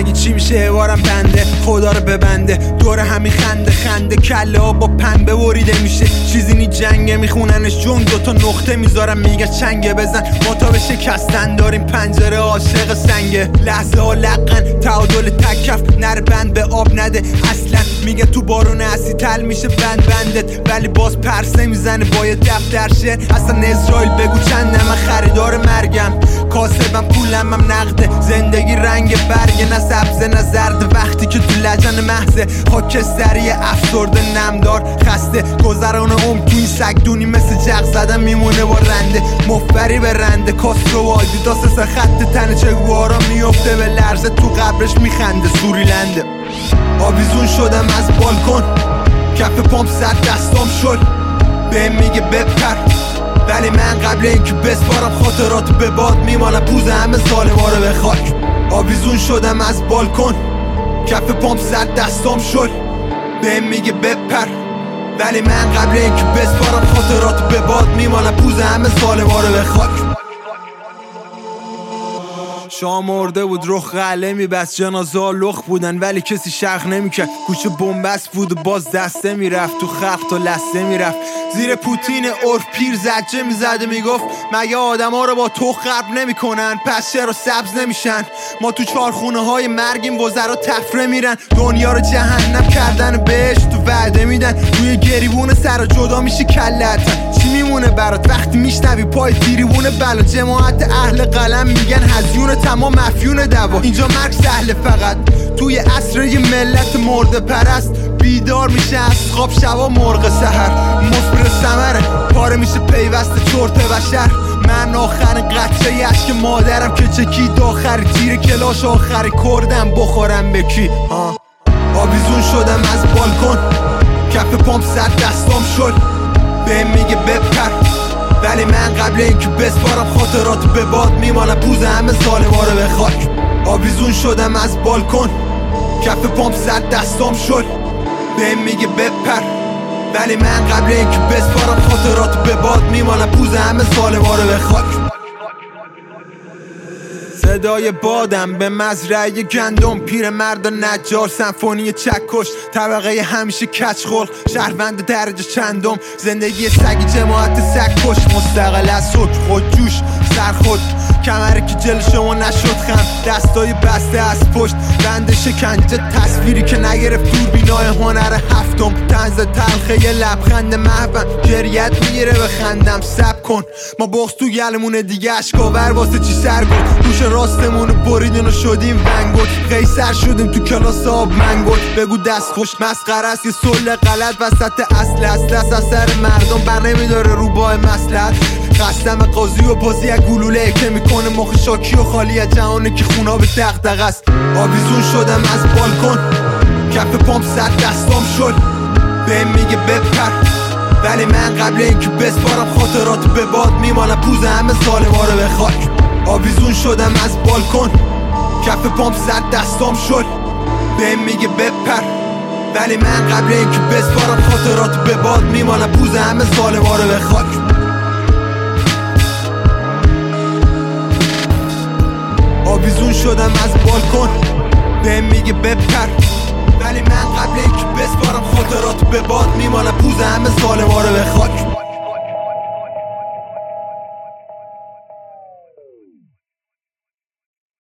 اگه چی میشه بارم بنده خدا رو ببنده دور همین خنده کله ها با پنبه بریده میشه چیزی نی جنگه میخوننش جون دوتا نقطه میذارم میگه چنگه بزن ما تا به شکستن داریم پنجره عاشق سنگه لحظه ها لقن تعادل تکف نره بند به آب نده اصلا میگه تو بارون اسی تل میشه بندت ولی باز پرس نمیزنه با یه دفتر شعر اصلا اسرائیل بگو چنده من خریدار مرگم کاسبم پولم هم نقده زندگی رنگ برگه نه سبزه نه زرد وقتی که تو لجن محضه خاکستری افسرده نمدار خسته گذران عمر تو این سگدونی مثل جغ زدن میمونه با رنده مفبری به رنده کاسترو و آدیداس خط تن چگوارا میفته به لرزه تو قبرش میخنده سوریلنده آویزون شدم از بالکن کف پامپ صد دستام شد بهم میگه بپر ولی من قبل اینکه بسپارم خاطرات به باد میمانم پوز همه ظالما رو به خاک آویزون شدم از بالکن کف پامپ صد دستام شد بهم میگه بپر ولی من قبل اینکه بسپارم خاطرات به باد میمانم پوز همه ظالما رو به خاک شام مرده بود رخ قله میبست جنازه ها لخ بودن ولی کسی شرخ نمیکرد کوچه بنبست بود و باز دسته میرفت تو خلق تا لسته میرفت زیر پوتین عرف پیر زجه میزده میگفت مگه آدم ها رو با تو غرب نمیکنن پس چرا سبز نمیشن ما تو چارخونه های مرگیم وزرا تفره میرن دنیا رو جهنم کردن بهش تو وعده میدن روی گریبون سر جدا میشی کلتن چی میمونه برات وقتی میشنوی پای تیریبون بلا جماعت اهل قلم میگن هزیون تمام مفیون دوا اینجا مرگ سهله فقط توی عصر یه ملت مرده پرست بیدار میشه از خواب شبا مرغ سحر مصبر ثمره پاره میشه پیوست چرت بشر من آخرین قطره اشک مادرم که چکید آخر تیر کلاش آخر کردم بخورم به کی آویزون شدم از بالکن کف پامپ صد دستام شد بهم میگه بپر ولی من قبل اینکه بسپارم خاطرات به باد میمانم پوز همه ظالما رو به خاک آویزون شدم از بالکن کف پامپ صد دستام شد بهم میگه بپر ولی من قبل اینکه بسپارم خاطرات به باد میمانم پوز همه ظالما رو به خاک صدای بادم به مزرعه گندم پیرمرد و نجار سمفونی چکش طبقه همیشه کج خلق شهروند درجه چندم زندگی سگی جماعت سگ کش مستقل از حکم خودجوش سرخود کمره که جل شما نشد خم دستای بسته از پشت بند شکنجه تصویری که نگرفت دوربینای هنر هفتم طنز تلخه یه لبخند محوم گریت میگیره بخندم سب کن ما بغض تو گلمونه دیگه اشکاور واسه چی سرگرد دوش راستمونو بریدن و شدیم ونگل قیصر شدیم تو کلاس آب منگل بگو دست خوش مسخره است یه صلح غلط وسط اصل از سر مردم بر نمیداره روباه مصلحت قسم قاضی و بازی از گلوله که میکنه مخ شاکی و خالی از جهانه که خونا به دغدغه است آویزون شدم از بالکن کف پامپ صد دستام شد بهم میگه بپر ولی من قبل اینکه بسپارم خاطرات به باد میمانم پوز همه ظالما رو به خاک آویزون شدم از بالکن کف پامپ صد دستام شد بهم میگه بپر ولی من قبل اینکه بسپارم خاطرات به باد میمانم پوز همه ظالما رو به خاک آویزون شدم از بالکن بهم میگه بپر ولی من قبل اینکه بسپارم خاطرات به باد میمانم پوز همه ظالما رو به خاک